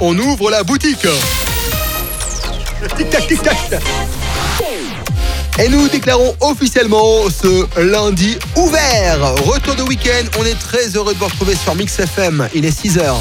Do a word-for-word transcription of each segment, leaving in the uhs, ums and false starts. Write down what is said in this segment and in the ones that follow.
on ouvre la boutique. Tic-tac, tic-tac. Et nous déclarons officiellement ce lundi ouvert. Retour de week-end, on est très heureux de vous retrouver sur Mix F M. Il est six heures.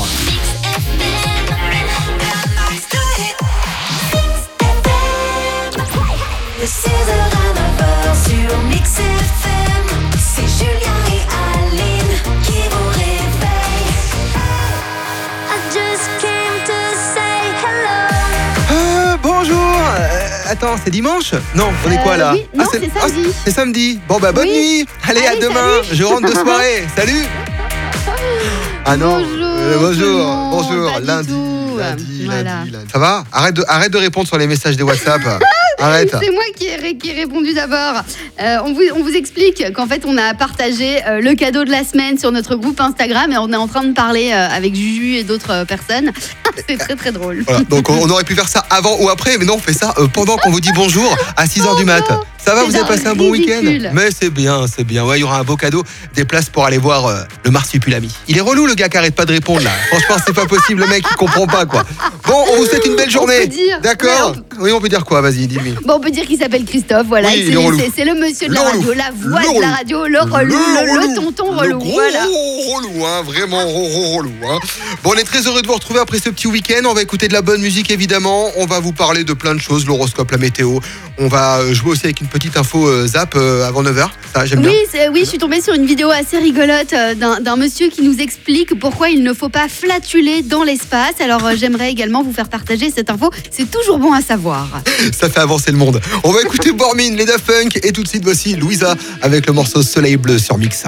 six heures à neuf heures sur Mix F M. C'est Julien et Aline qui vous réveillent. I just came to say hello. Euh, bonjour. Euh, attends, c'est dimanche ? Non, on est quoi là ? Euh, oui. Non, ah, c'est samedi. Ah, c'est samedi. Bon bah bonne Oui. nuit. Allez, Allez, à demain. salut. Je rentre de soirée. Salut. Ah non. Bonjour, Euh, tout le bonjour. monde. Bonjour. Pas du Lundi, tout. lundi, Voilà. lundi, lundi. Ça va ? Arrête de, arrête de répondre sur les messages des WhatsApp. Arrête. C'est moi qui ai, ré- qui ai répondu d'abord. Euh, on, vous, on vous explique qu'en fait, on a partagé euh, le cadeau de la semaine sur notre groupe Instagram et on est en train de parler euh, avec Juju et d'autres euh, personnes. C'est très très drôle. Voilà, donc on, on aurait pu faire ça avant ou après, mais non, on fait ça euh, pendant qu'on vous dit bonjour à six heures du mat. Ça va, C'est vous avez passé un bon week-end ? ridicule. Mais c'est bien, c'est bien. Ouais, il y aura un beau cadeau, des places pour aller voir euh, le Marsupilami. Il est relou le gars qui arrête pas de répondre là. Franchement, c'est pas possible, le mec il comprend pas quoi. Bon, on vous souhaite une belle journée. peut dire. D'accord Ouais, Oui, on peut dire quoi ? Vas-y, dis-lui. Bon, on peut dire qu'il s'appelle Christophe, voilà. Oui, et il c'est, est relou. c'est- c'est le monsieur de Le la relou. radio, la voix Le de la relou. radio, le relou, le, le tonton relou. Le gros Voilà. relou, hein, vraiment gros relou. Hein. Bon, on est très heureux de vous retrouver après ce petit week-end. On va écouter de la bonne musique évidemment. On va vous parler de plein de choses, l'horoscope, la météo. On va euh, jouer aussi avec une petite info euh, zap euh, avant neuf heures. Ça, j'aime Oui, bien. c'est- oui, je suis tombée sur une vidéo assez rigolote euh, d'un, d'un monsieur qui nous explique pourquoi il ne faut pas flatuler dans l'espace. Alors euh, j'aimerais également vous faire partager cette info. C'est toujours bon à savoir. Ça fait avancer le monde. On va écouter Bormin, les Daft Punk et tout de suite voici Louisa avec le morceau Soleil Bleu sur Mix.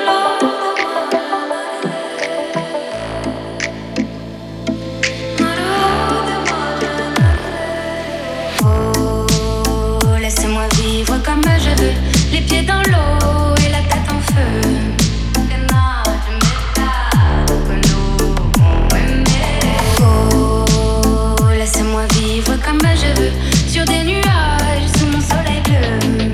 Oh, laissez-moi vivre comme je veux, les pieds dans l'eau et la tête en feu. Oh, laissez-moi vivre comme je veux, sur des nuages sous mon soleil bleu.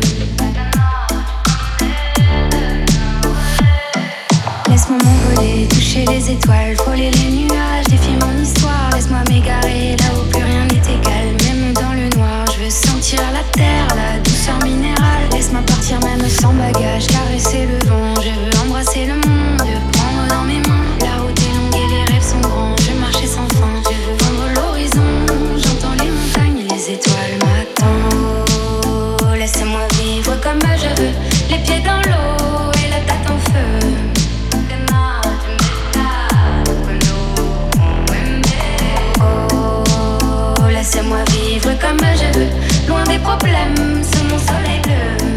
Laisse-moi m'envoler, toucher les étoiles, frôler les nuages, défier mon histoire. Laisse-moi m'égarer là où plus rien n'est égal, même dans le noir. Je veux sentir la terre, la douceur minérale. Laisse-moi partir même sans bagage, caresser le vent. Je veux embrasser le monde, prendre dans mes mains. La route est longue et les rêves sont grands. Je veux marcher sans fin, je veux vendre l'horizon. J'entends les montagnes et les étoiles m'attendent. Oh, laissez-moi vivre comme je veux, les pieds dans l'eau et la tête en feu. Oh, laissez-moi vivre comme je veux, loin des problèmes, sous mon soleil bleu.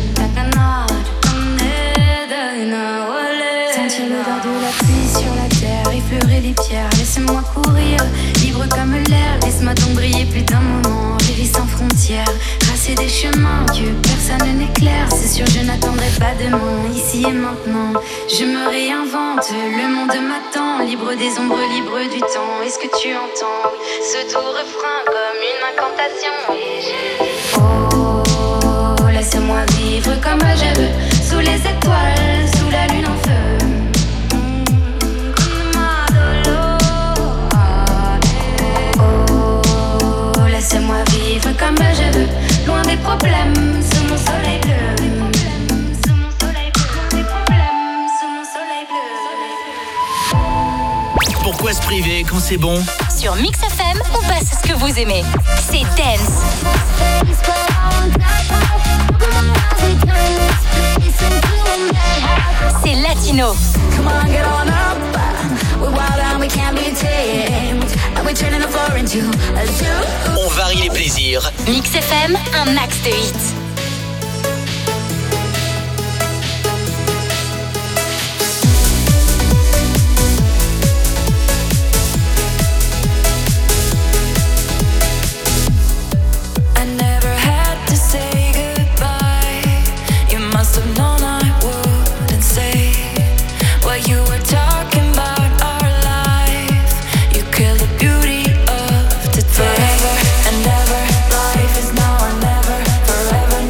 Sentir l'odeur de la pluie sur la terre, effleurer les pierres, laissez-moi courir, libre comme l'air. Laisse-moi donc briller plus d'un moment, rêver sans frontières, tracer des chemins que personne n'éclaire. C'est sûr, je n'attendrai pas demain, ici et maintenant. Je me réinvente, le monde m'attend, libre des ombres, libre du temps. Est-ce que tu entends ce doux refrain comme une incantation? Et je... Oh, laissez-moi vivre comme je veux, sous les étoiles, sous la lune en feu. Oh, laissez-moi vivre comme je veux, loin des problèmes, sous mon soleil bleu. Sous mon soleil bleu, des problèmes, sous mon soleil bleu. Pourquoi se priver quand c'est bon ? Sur Mix F M, on passe ce que vous aimez. C'est Dance. C'est Latino. Come on, get on up. We're wild and we can't be tamed. And we're turning the floor into a zoo. On varie les plaisirs. Mix F M, un max de hits. I never had to say goodbye. You must have known I wouldn't say what you were talking about our life. You killed the beauty of today. Forever and ever, life is now or never. Forever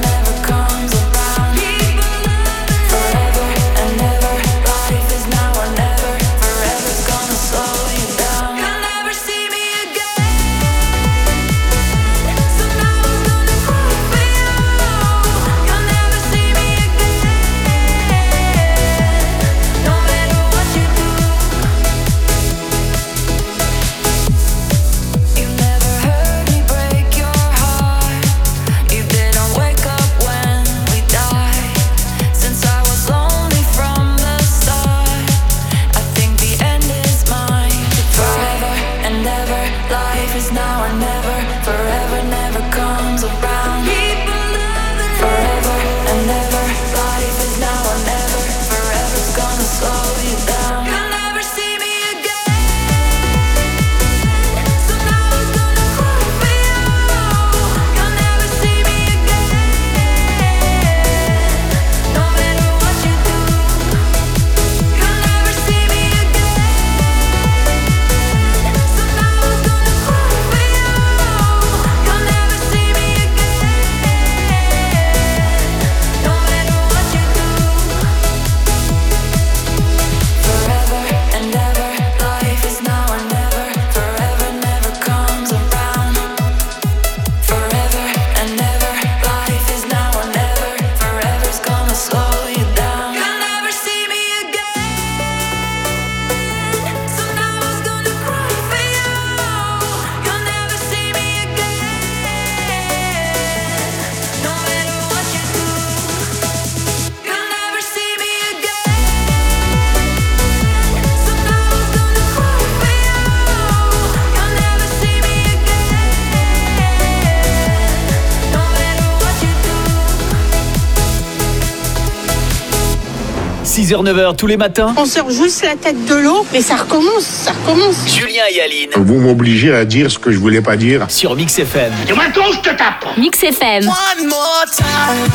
six heures neuf heures tous les matins. On sort juste la tête de l'eau, mais ça recommence, ça recommence. Julien et Aline Vous m'obligez à dire ce que je voulais pas dire. sur Mix F M. Et maintenant, je te tape. Mix F M. One more time.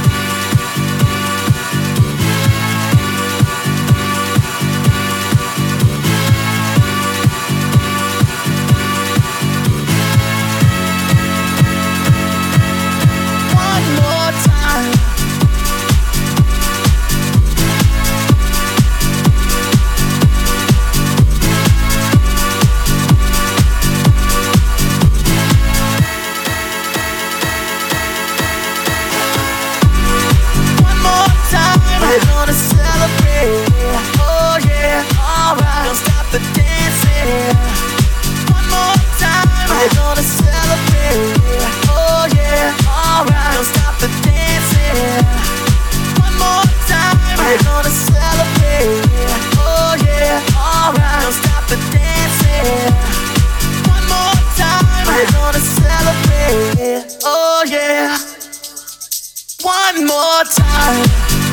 One more time.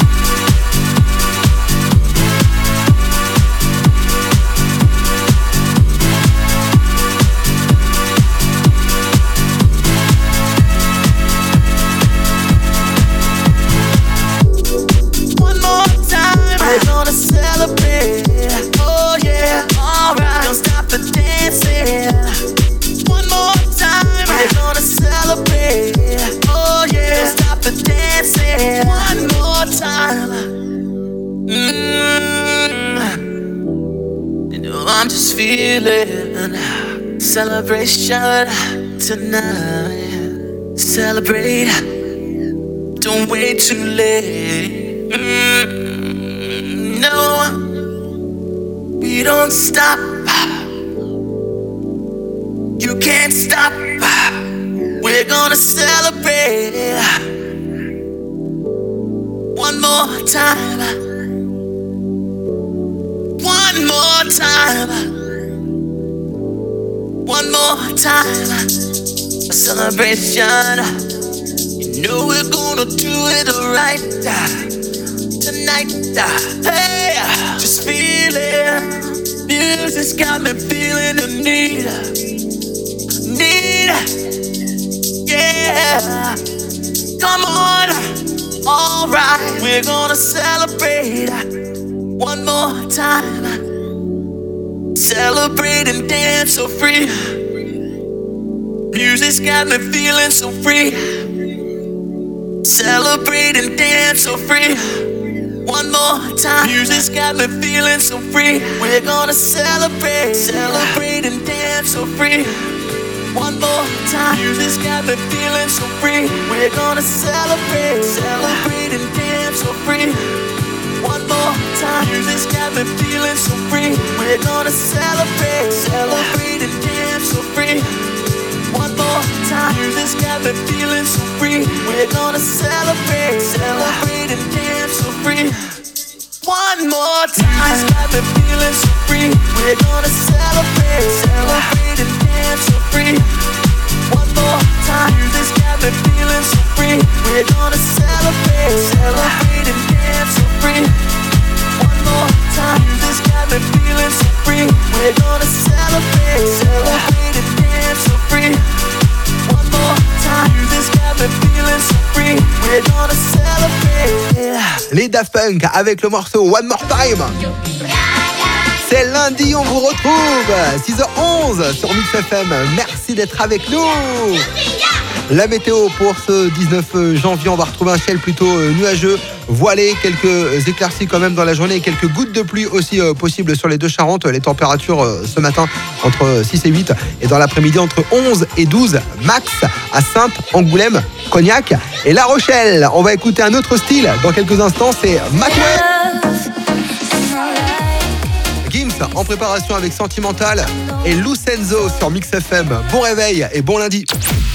We're gonna celebrate. Oh yeah, alright. Don't stop the dancing. One more time. We're gonna celebrate. Oh yeah, don't stop the dancing. One more time. Mm-hmm. You know I'm just feeling celebration tonight. Celebrate. Don't wait too late. Mm-hmm. No, we don't stop. You can't stop. We're gonna celebrate. One more time. One more time. One more time. A celebration. You know we're gonna do it right tonight. Hey, just feeling. Music's got me feeling the need. Need. Yeah. Come on. Alright. We're gonna celebrate one more time. Celebrate and dance so free. Music's got me feeling so free. Celebrate and dance so free. One more time. Music's got me feeling so free. We're gonna celebrate. Celebrate and dance so free. One more time. Music's got me feeling so free. We're gonna celebrate. Celebrate and dance so free. One more time. Music's got me feeling so free. We're gonna celebrate. Celebrate and dance so free. One more time. Music's got me feeling so free. We're gonna celebrate. Celebrate and dance so free. One more time. Music's got me feeling so free. We're gonna celebrate. Celebrate and dance so free. One more time. Music's got me feeling so free. We're gonna celebrate. Celebrate and dance so free. One more time. Music's got me feeling so free. We're gonna celebrate. Celebrate and dance so free. One more time. Music's got me feeling so free. We're gonna celebrate. Les Daft Punk avec le morceau One More Time. C'est lundi, on vous retrouve six heures onze sur Mix F M. Merci d'être avec nous. La météo pour ce dix-neuf janvier, on va retrouver un ciel plutôt nuageux, voilé, quelques éclaircies quand même dans la journée et quelques gouttes de pluie aussi euh, possibles sur les deux Charentes. Les températures euh, ce matin entre six et huit et dans l'après-midi entre onze et douze max à Saintes, Angoulême, Cognac et La Rochelle. On va écouter un autre style dans quelques instants, c'est Matway. Gims en préparation avec Sentimental et Lucenzo sur Mix F M. Bon réveil et bon lundi.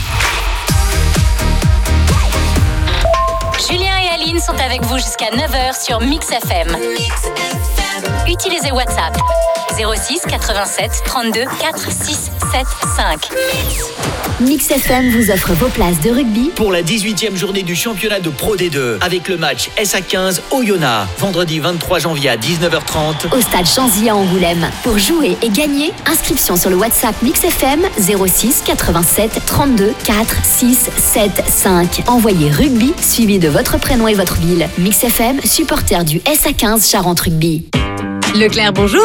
Julien et Aline sont avec vous jusqu'à neuf heures sur Mix F M. Utilisez WhatsApp zéro six quatre-vingt-sept trente-deux quatre six sept cinq. Mix F M vous offre vos places de rugby pour la dix-huitième journée du championnat de Pro D deux avec le match S A quinze Oyonnax, vendredi vingt-trois janvier à dix-neuf heures trente au stade Chanzy à Angoulême. Pour jouer et gagner, inscription sur le WhatsApp Mix F M zéro six quatre-vingt-sept trente-deux quatre six sept cinq. Envoyez rugby suivi de votre prénom et votre ville. Mix F M, supporter du S A quinze Charente Rugby. Leclerc, bonjour.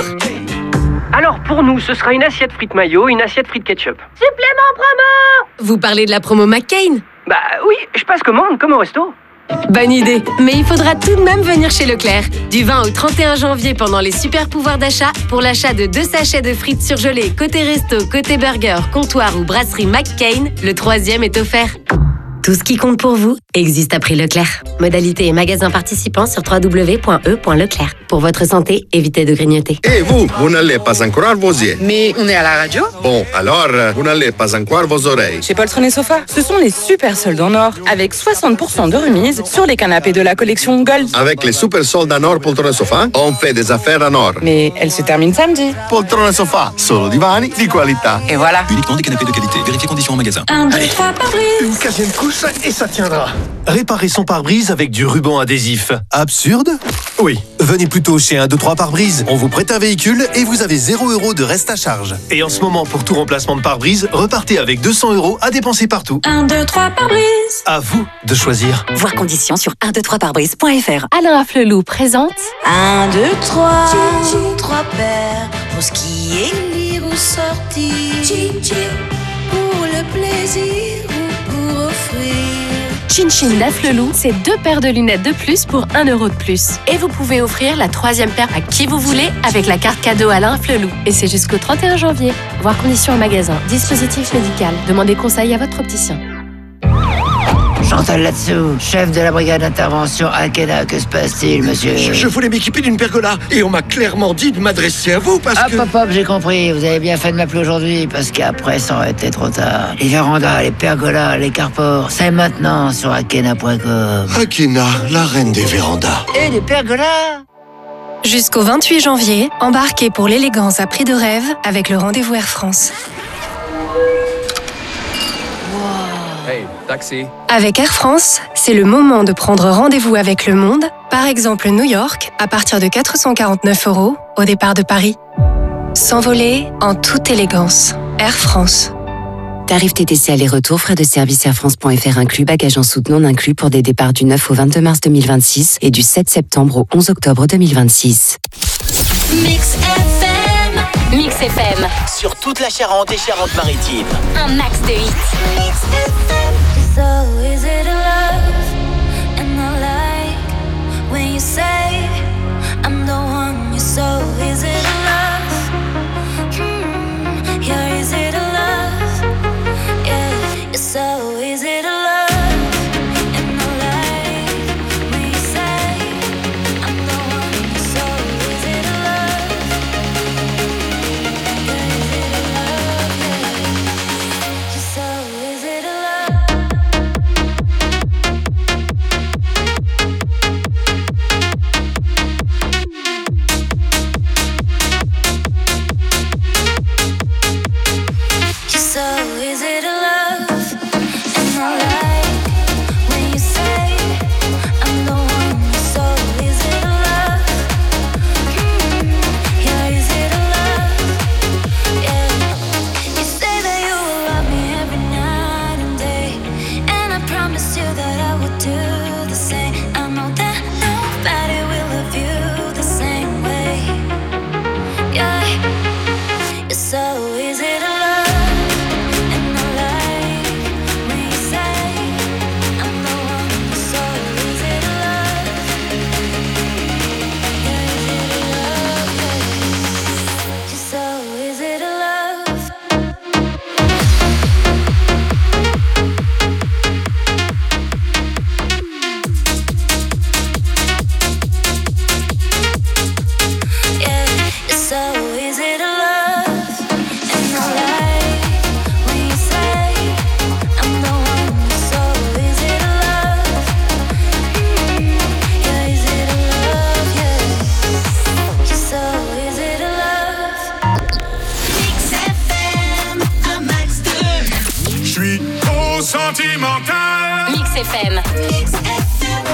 Alors pour nous, ce sera une assiette frites mayo, une assiette frites ketchup. Supplément promo. Vous parlez de la promo McCain? Bah oui, je passe commande comme au resto. Bonne idée, mais il faudra tout de même venir chez Leclerc. Du vingt au trente et un janvier pendant les super pouvoirs d'achat, pour l'achat de deux sachets de frites surgelées côté resto, côté burger, comptoir ou brasserie McCain, le troisième est offert. Tout ce qui compte pour vous existe à prix Leclerc. Modalité et magasin participants sur w w w point e point leclerc. Pour votre santé, évitez de grignoter. Et vous, vous n'allez pas encore vos yeux. Mais on est à la radio. Bon, alors, vous n'allez pas encore vos oreilles. Chez Poltron et Sofa, ce sont les super soldes en or, avec soixante pour cent de remise sur les canapés de la collection Gold. Avec les super soldes en or Poltron et Sofa, on fait des affaires en or. Mais elle se termine samedi. Poltron et Sofa, solo divani di qualità. Et voilà. Uniquement des canapés de qualité. Vérifiez conditions en magasin. Un, deux, trois, pare-brise. Une quinzième couche et ça tiendra. Réparer son pare-brise avec du ruban adhésif. Absurde? Oui. Venez plutôt chez un, deux, trois pare-brise. On vous prête un véhicule et vous avez zéro euro de reste à charge. Et en ce moment, pour tout remplacement de pare-brise, repartez avec deux cents euros à dépenser partout. un, deux, trois, pare-brise. À vous de choisir. Voir conditions sur un deux trois pare-brise point f r. Alain Afflelou présente un, deux, trois. Trois paires pour skier, lire ou sortir. Pour le plaisir ou pour offrir. Chin Chin d'Afflelou, c'est deux paires de lunettes de plus pour un euro de plus. Et vous pouvez offrir la troisième paire à qui vous voulez avec la carte cadeau Alain Afflelou. Et c'est jusqu'au trente et un janvier. Voir conditions en magasin. Dispositif médical. Demandez conseil à votre opticien. Chantal là-dessous, chef de la brigade d'intervention Akena, que se passe-t-il, monsieur? je, je voulais m'équiper d'une pergola et on m'a clairement dit de m'adresser à vous parce hop, que... Hop, hop, j'ai compris. Vous avez bien fait de m'appeler aujourd'hui parce qu'après, ça aurait été trop tard. Les vérandas, les pergolas, les carports, c'est maintenant sur akena point com. Akena, la reine des vérandas. Et les pergolas? Jusqu'au vingt-huit janvier, embarquez pour l'élégance à prix de rêve avec le rendez-vous Air France. Hey, taxi. Avec Air France, c'est le moment de prendre rendez-vous avec le monde, par exemple New York, à partir de quatre cent quarante-neuf euros au départ de Paris. S'envoler en toute élégance. Air France. Tarif T T C aller-retour, frais de service air france point f r inclus, bagages en soute non inclus pour des départs du neuf au vingt-deux mars deux mille vingt-six et du sept septembre au onze octobre deux mille vingt-six. Mix F M. Mix F M. Sur toute la Charente et Charente-Maritime. Un max de hits. Mix F M. So is it love? And I like when you say I'm the one. You so is it love? Hmm. Yeah, is it love? Yeah. So is it love? And I like when you say I'm the one. So is it love? Yeah, is it love? Yeah. So is it love? sentimental. Mix F M. Mix F M.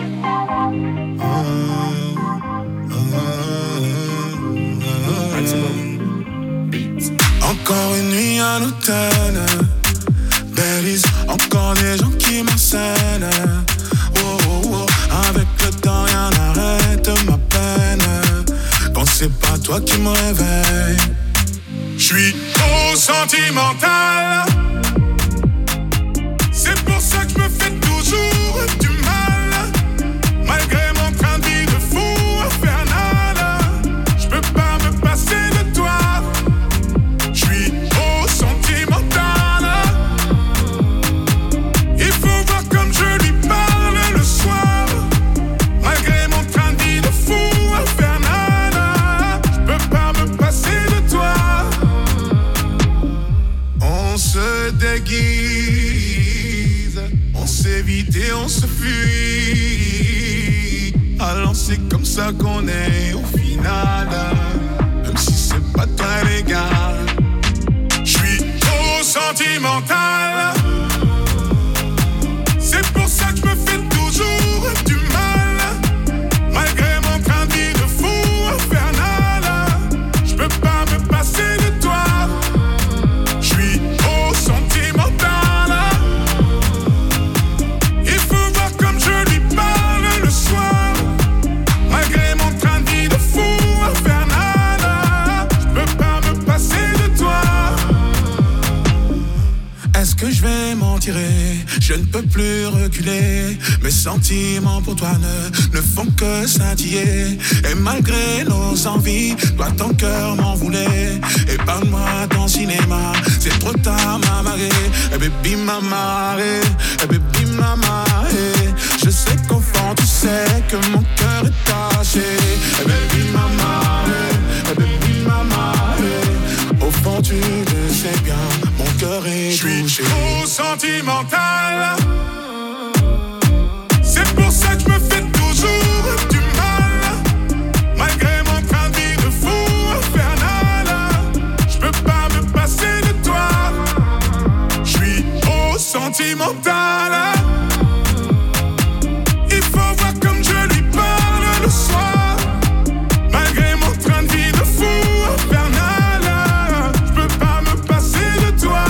Encore une nuit à l'hôtel, Belize, encore des gens qui m'enseignent. Oh, oh, oh. Avec le temps rien n'arrête ma peine. Quand c'est pas toi qui me réveille, j'suis trop sentimental. C'est pour ça que je me fais toujours du mal. Malgré mon train de vie de fou infernal, j'peux pas me passer de toi. J'suis trop sentimental. Il faut voir comme je lui parle le soir. Malgré mon train de vie de fou infernal, j'peux pas me passer de toi. On se déguise, on s'évite et on se fuit. Alors c'est comme ça qu'on est au final. Même si c'est pas très légal, j'suis trop sentimental. C'est pour ça que je me fais toujours du mal. Malgré mon train de vie de fou infernal, j'peux pas me passer de toi. J'suis trop sentimental. Il faut voir comme je lui parle le soir. Malgré mon train de vie de fou infernal, j'peux pas me passer de toi. Est-ce que je vais m'en tirer? Je ne peux plus reculer. Mes sentiments pour toi ne, ne font que scintiller. Et malgré nos envies, toi ton cœur m'en voulait. Et parle-moi ton cinéma, c'est trop tard m'a marré. Et baby m'a marré, et baby m'a marré. Je sais qu'au fond tu sais que mon cœur est taché. Et baby m'a marré, et baby m'a marré. Au fond tu le sais bien, mon cœur est touché. J'suis trop sentimental. C'est pour ça que je me fais toujours du mal. Malgré mon train de vie de fou infernal, j'peux pas me passer de toi. J'suis trop sentimental. Il faut voir comme je lui parle le soir. Malgré mon train de vie de fou infernal, j'peux pas me passer de toi.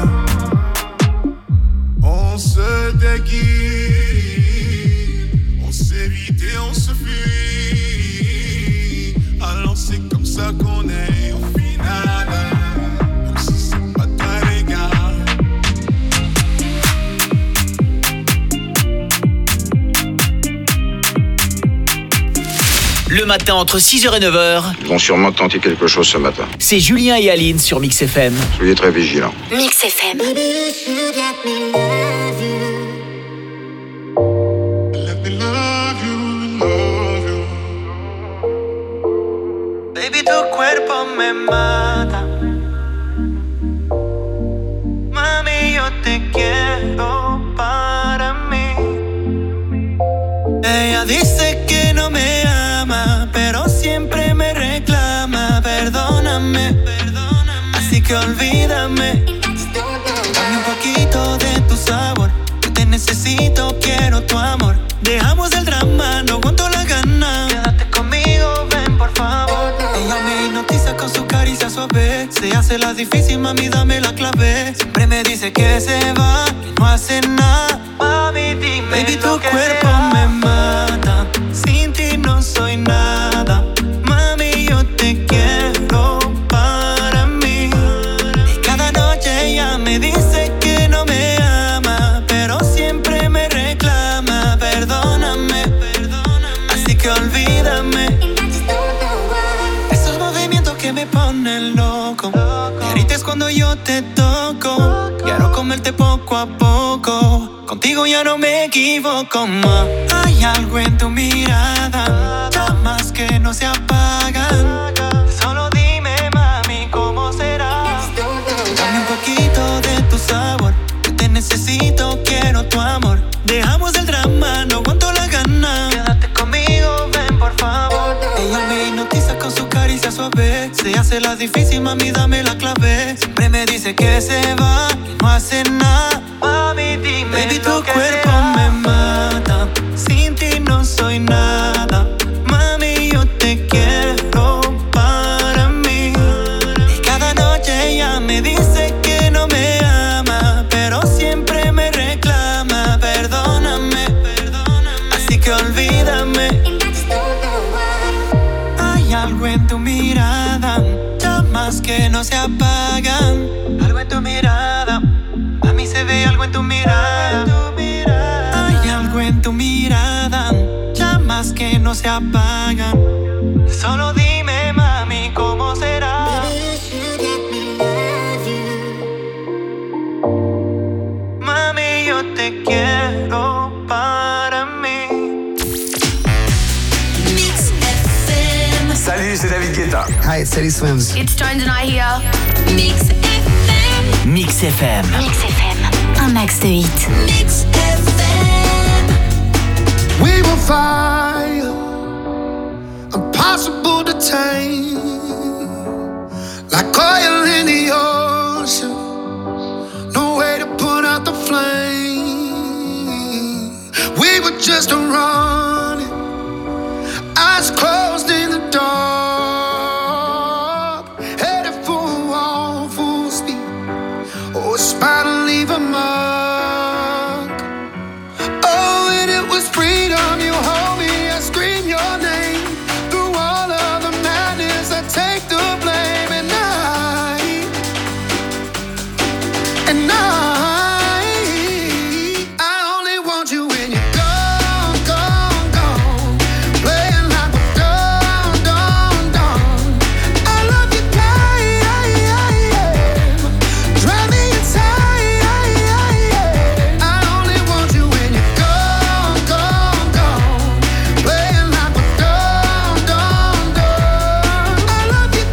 On se déguise, on s'évite et on se fuit. Alors c'est comme ça qu'on est au final. Même si c'est pas très légal. Le matin entre six heures et neuf heures, Ils vont sûrement tenter quelque chose ce matin. c'est Julien et Aline sur Mix F M. Soyez très vigilants. Mix F M. Baby, tu cuerpo me mata. Mami, yo te quiero para mí. Ella dice que no me ama, pero siempre me reclama. Perdóname, perdóname. Así que olvídame. Dame un poquito de tu sabor. Yo te necesito, quiero tu amor. Dejamos el drama, no aguanto la gana. Quédate conmigo, ven por favor. Ella me hipnotiza con su caricia suave. Se hace la difícil, mami, dame la clave. Siempre me dice que se va, que no hace nada. Mami, dime. Baby, tu cuerpo me mata. Sin ti no soy nada. Mami, yo te quiero para mí. Y cada noche ella me dice que no me ama, pero siempre me reclama. Perdóname, perdóname. Así que olvídame. Esos movimientos que me ponen loco. Y ahorita es cuando yo te toco. Quiero comerte poco a poco. Contigo ya no me equivoco más. Hay algo en tu mirada, llamas que no se apagan. Solo dime, mami, ¿cómo será? Dame un poquito de tu sabor. Yo te necesito, quiero tu amor. Dejamos el drama, no aguanto la gana. Quédate conmigo, ven por favor. Ella me hipnotiza con su caricia suave. Se hace la difícil, mami, dame la clave. Siempre me dice que se va, que no hace nada. Mami, dime. llamas que no se apagan. Algo en tu mirada, mami, se ve algo en tu mirada. Hay algo en tu mirada, llamas que no se apagan. Solo dime, mami, ¿cómo será? Mami, yo te quiero para mí. Mix F M. Salut, c'est David Guetta. Hi, it's Teddy Swims. It's Jones and I here. Mix F M. Mix F M. Mix F M, un max de hits. Mix F M. We will fire, impossible to tame, like oil in the ocean, no way to put out the flame. We were just running, eyes closed in the dark, headed for a wall, full speed, oh, it's bound to leave a mark. Oh, and it was freedom, you hold me, I scream your name, through all of the madness, I take the blame, and I, and I, I only want you when you're gone, gone, gone, playing like a dum, dum, dum. I love you, drive me insane. I only want you when you're gone, gone, gone, playing like a dum, dum, dum. I love you,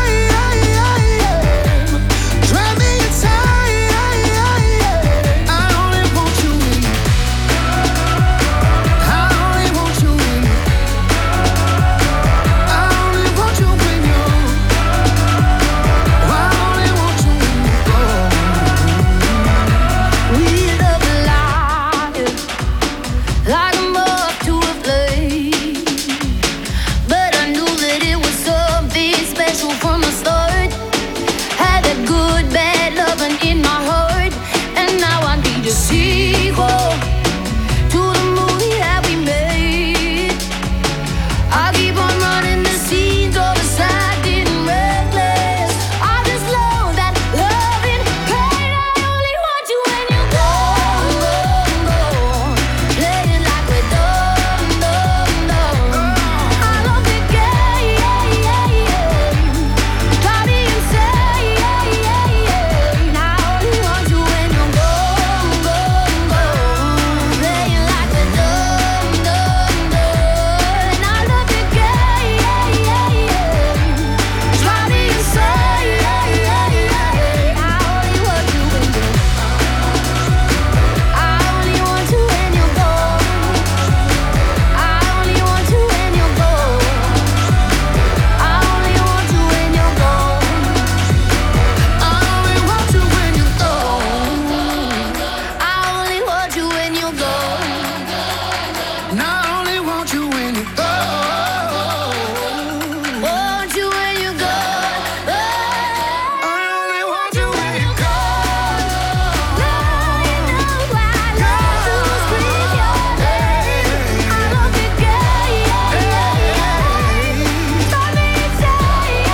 drive me insane. I only want you when you, I only want you when you, I only want you when you, I only want you when you go. We love alive, like a moth to a flame. But I knew that it was something special from the start. Had that good, bad loving in my heart, and now I need a sequel to the movie that we made. I keep on running the scenes all aside and reckless. I just know that loving pain. I only want you when you're gone, gone, gone, playing like we're dumb, dumb, dumb. I love the game, drive me insane. I only want you when you're gone, gone, gone, playing like we're dumb, dumb, dumb. I love the game, drive me insane. I only want you when you're, I only want you when you're gone. I only want you when you're gone. I only want you when you're gone. I only want you when you're gone. I only want you when you're gone. And I only want you when you're gone. Want you when you're gone. I only want you when you're gone. Now you know I love to scream your name. I love the game, drive me insane.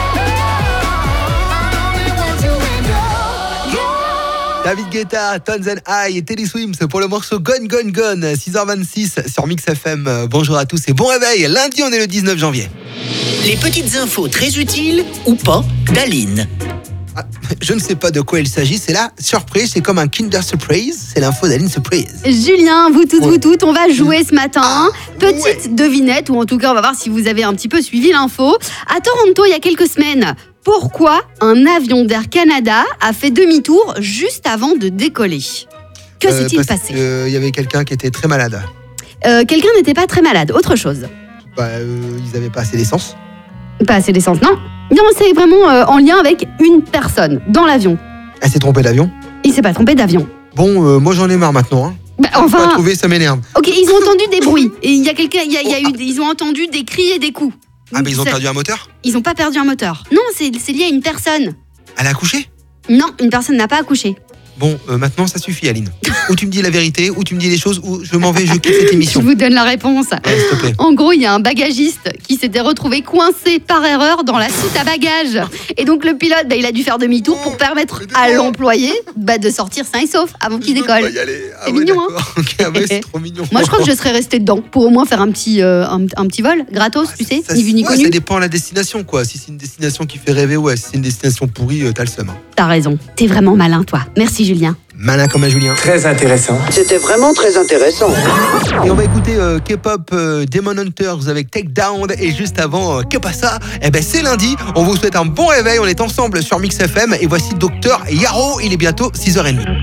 I only want you when you're gone. David Guetta, Tones and I et Teddy Swims pour le morceau Gone Gone Gone, six heures vingt-six sur Mix F M. Bonjour à tous et bon réveil. Lundi, on est le dix-neuf janvier. Les petites infos très utiles ou pas d'Aline. Ah, je ne sais pas de quoi il s'agit, c'est la surprise, c'est comme un Kinder Surprise, c'est l'info d'Aline Surprise. Julien, vous toutes, Ouais. vous toutes, on va jouer ce matin. Ah, Petite ouais. devinette, ou en tout cas, on va voir si vous avez un petit peu suivi l'info. À Toronto, il y a quelques semaines, pourquoi un avion d'Air Canada a fait demi-tour juste avant de décoller? Que Euh, s'est-il parce passé? que, euh, Il y avait quelqu'un qui était très malade. Euh, Quelqu'un n'était pas très malade, autre chose. Bah, euh, ils n'avaient pas assez d'essence. Pas assez d'essence, non. Non, c'est vraiment euh, en lien avec une personne dans l'avion. Elle s'est trompée d'avion. Il s'est pas trompé d'avion. Bon, euh, moi j'en ai marre maintenant. Hein. Bah, enfin, Pas trouvé, ça m'énerve. ok, ils ont entendu des bruits. Et il y a quelqu'un, il y a, il y a eu, des- ils ont entendu des cris et des coups. Ah, mais ils ont Ça- perdu un moteur. Ils ont pas perdu un moteur. Non, c'est c'est lié à une personne. Elle a accouché. Non, une personne n'a pas accouché. Bon, euh, maintenant ça suffit, Aline. Ou tu me dis la vérité, ou tu me dis les choses, ou je m'en vais, je quitte cette émission. Je vous donne la réponse. Ouais, s'il te plaît. En gros, il y a un bagagiste qui s'était retrouvé coincé par erreur dans la soute à bagages. Et donc le pilote, bah, il a dû faire demi-tour pour permettre à l'employé bah, de sortir sain et sauf avant qu'il décolle. Ah C'est ouais, mignon, hein. Ok, ah ouais, c'est trop mignon. Moi, je crois que je serais resté dedans pour au moins faire un petit, euh, un, un petit vol gratos, tu sais, Ça, ni vu ni ouais, connu. ça dépend de la destination, quoi. Si c'est une destination qui fait rêver, ouais. Si c'est une destination pourrie, euh, t'as le seum. Hein. T'as raison. T'es vraiment malin, toi. Merci, Julien. Malin comme un Julien. Très intéressant. C'était vraiment très intéressant. Et on va écouter euh, K-pop euh, Demon Hunters avec Take Down. Et juste avant, euh, que pas ça, eh ben c'est lundi. On vous souhaite un bon réveil. On est ensemble sur Mix F M. Et voici Docteur Yaro. Il est bientôt six heures trente.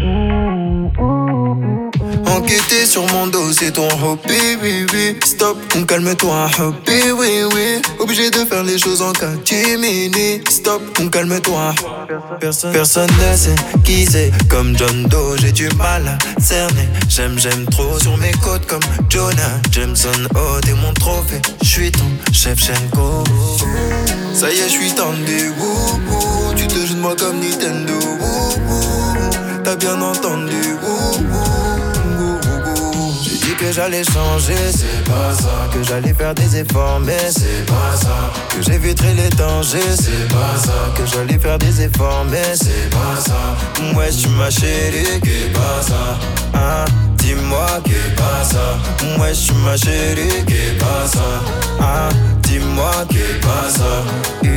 Enquêter sur mon dos, c'est ton hobby, oui, oui. Stop, on calme-toi, hobby, oui, oui. Obligé de faire les choses en catimini. Stop, on calme-toi. Personne, personne ne sait qui c'est. Comme John Doe, j'ai du mal à cerner. J'aime, j'aime trop sur mes côtes comme Jonah Jameson. Oh, t'es mon trophée, j'suis ton chef Shenko. Ça y est, j'suis tendu, wou, wou. Tu te joues de moi comme Nintendo, wou, wou. T'as bien entendu, wou, wou. Que j'allais changer, c'est pas ça. Que j'allais faire des efforts, mais c'est pas ça. Que j'éviterai les dangers, c'est pas ça. Que j'allais faire des efforts, mais c'est pas ça. Ouais, tu ma chérie, qu'est pas ça. Hein, dis-moi, qu'est pas ça. Ouais, tu ma chérie, qu'est pas ça. Hein, dis-moi, qu'est pas ça.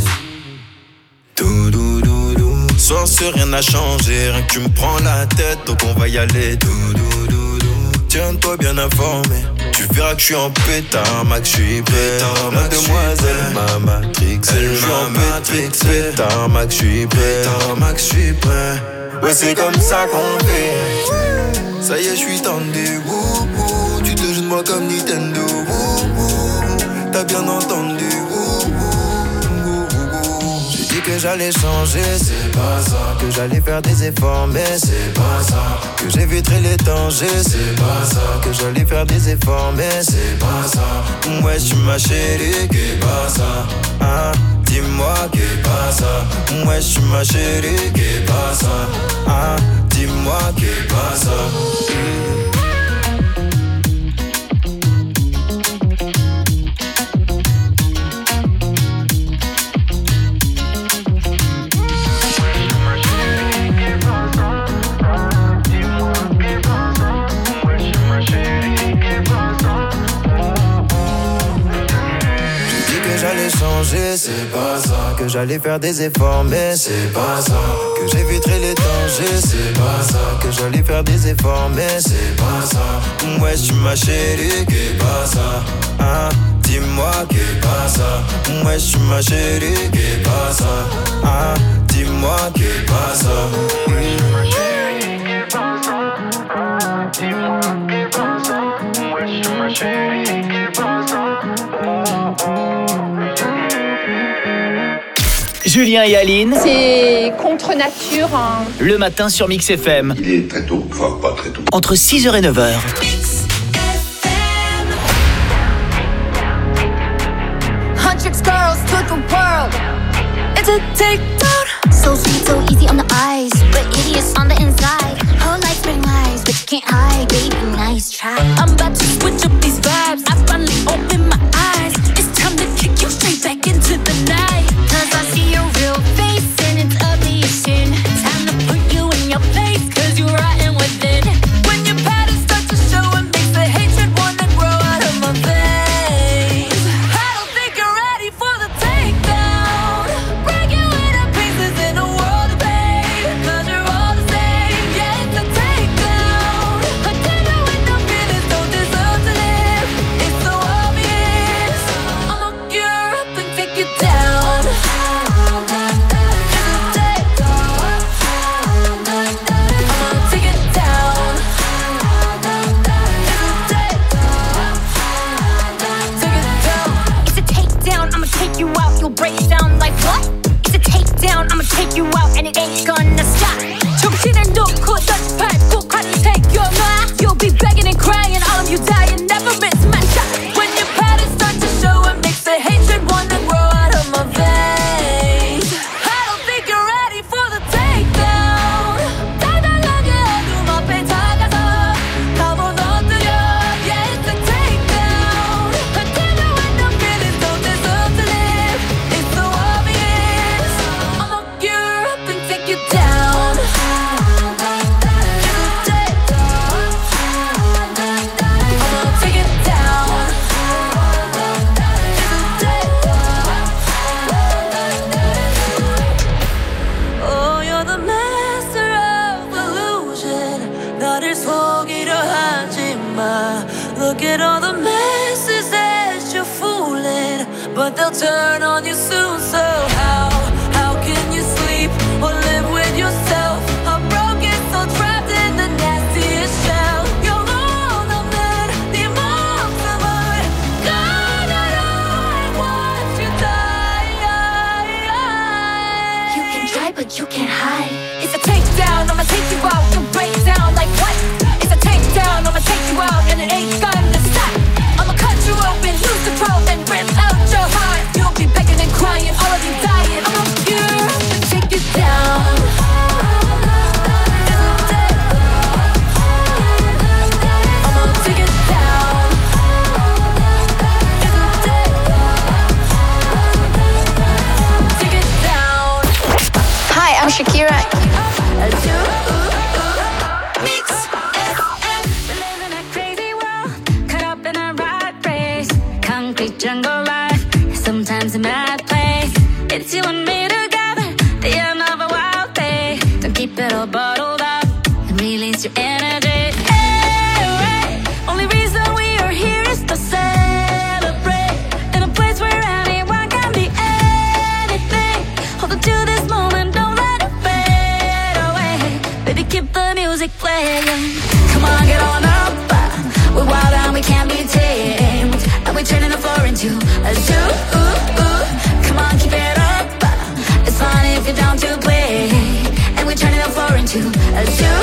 Tout, dou, dou, dou. Soir, c'est rien n'a changé. Rien que tu me prends la tête, donc on va y aller. Tout, dou, dou. Tiens-toi bien informé. Tu verras que je suis en pétard, Max, je suis prêt. Mademoiselle, ma matrix. Je suis en matrix, pétard, Max, je suis prêt. Max, je suis prêt. Ouais, c'est comme ça qu'on fait. Ça y est, je suis tendu. Wou, wou. Tu te joues de moi comme Nintendo. Wou, wou. T'as bien entendu. Wou, wou. J'ai dit que j'allais changer, c'est pas ça. Que j'allais faire des efforts, mais c'est pas ça. Que j'éviterai les dangers, c'est pas ça. Que j'allais faire des efforts, mais c'est pas ça. Ouais, tu ma chérie, qu'est pas ça. Hein, dis-moi, qu'est pas ça. Ouais, tu ma chérie, qu'est pas ça. Hein, dis-moi, qu'est pas ça. C'est pas ça. Que j'allais faire des efforts, mais c'est pas ça. Que j'éviterai les dangers, c'est pas ça. Que j'allais faire des efforts, mais c'est pas ça. Ouais, tu ma chérie, qu'est pas ça. Hein, dis-moi, qu'est pas ça. Ouais, tu ma chérie, qu'est pas ça. Hein, dis-moi, qu'est pas ça. Ouais, tu ma chérie, qu'est pas ça. Dis-moi, qu'est pas ça. Ouais, tu ma chérie, qu'est pas ça. Julien et Aline. C'est contre nature. Hein. Le matin sur Mix F M. Il est très tôt, enfin pas très tôt. Entre six heures et neuf heures. Hundreds girls to the world. It's a takedown. So sweet, so easy on the eyes, but idiots on the inside. Whole life bring lies, but you can't hide. Baby, nice try. I'm about to switch up these vibes. I finally open my eyes. It's time to kick you straight back into the night. Cause I see your real face and it's ugly as sin. Time to put you in your place, cause you're rotten within. When your patterns start to show, it makes the hatred wanna grow out of my veins. I don't think you're ready for the takedown. Break you into pieces in a world of pain. Cause you're Look at all the messes that you're fooling, but they'll turn on you soon. So how, how can you sleep or live with yourself? A broken soul trapped in the nastiest shell. You're on the man, the emotional. God, I don't want you die. You can try, but you can't hide. It's a takedown, I'ma take you out and break down like what? It's a takedown, I'ma take you out and it ain't gonna stop. I'ma cut you open, lose control and rip out your heart. You'll be begging and crying, all of you dying. I'm here to take you down. I'ma take it down. Take it down. Hi, I'm Shakira. Jungle life, sometimes a mad place. It's you and me together, the end of a wild day. Don't keep it all bottled up and release your energy. Hey, hey. Only reason we are here is to celebrate in a place where anyone can be anything. Hold on to this moment, don't let it fade away. Baby, keep the music playing. Come on, get on up. We're wild and we can't be tamed. And we're turning the floor into a zoo. Come on, keep it up. It's fun if you're down to play. And we're turning the floor into a zoo.